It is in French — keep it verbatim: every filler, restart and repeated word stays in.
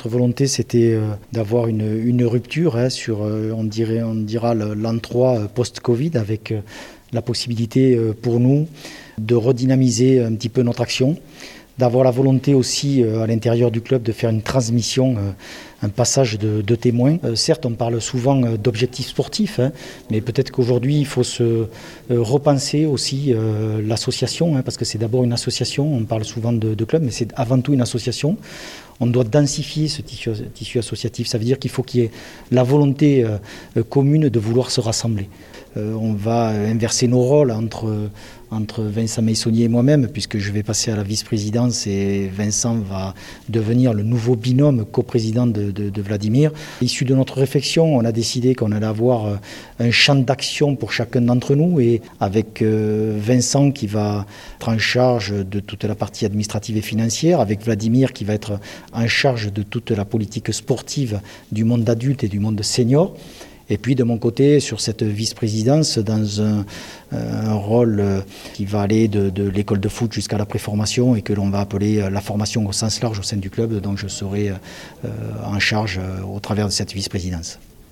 notre volonté, c'était euh, d'avoir une, une rupture hein, sur, euh, on, dirait, on dira, l'an trois post-Covid, avec euh, la possibilité euh, pour nous de redynamiser un petit peu notre action, d'avoir la volonté aussi euh, à l'intérieur du club de faire une transmission, euh, un passage de, de témoins. Euh, certes, on parle souvent euh, d'objectifs sportifs, hein, mais peut-être qu'aujourd'hui, il faut se euh, repenser aussi euh, l'association, hein, parce que c'est d'abord une association, on parle souvent de, de club, mais c'est avant tout une association. On doit densifier ce tissu, tissu associatif, ça veut dire qu'il faut qu'il y ait la volonté euh, commune de vouloir se rassembler. Euh, on va inverser nos rôles entre, entre Vincent Meissonnier et moi-même, puisque je vais passer à la vice-présidence et Vincent va devenir le nouveau binôme coprésident de, de, de Vladimir. Issu de notre réflexion, on a décidé qu'on allait avoir un champ d'action pour chacun d'entre nous, et avec Vincent qui va être en charge de toute la partie administrative et financière, avec Vladimir qui va être en charge de toute la politique sportive du monde adulte et du monde senior. Et puis de mon côté, sur cette vice-présidence, dans un, un rôle qui va aller de, de l'école de foot jusqu'à la préformation et que l'on va appeler la formation au sens large au sein du club, dont je serai euh, en charge euh, au travers de cette vice-présidence.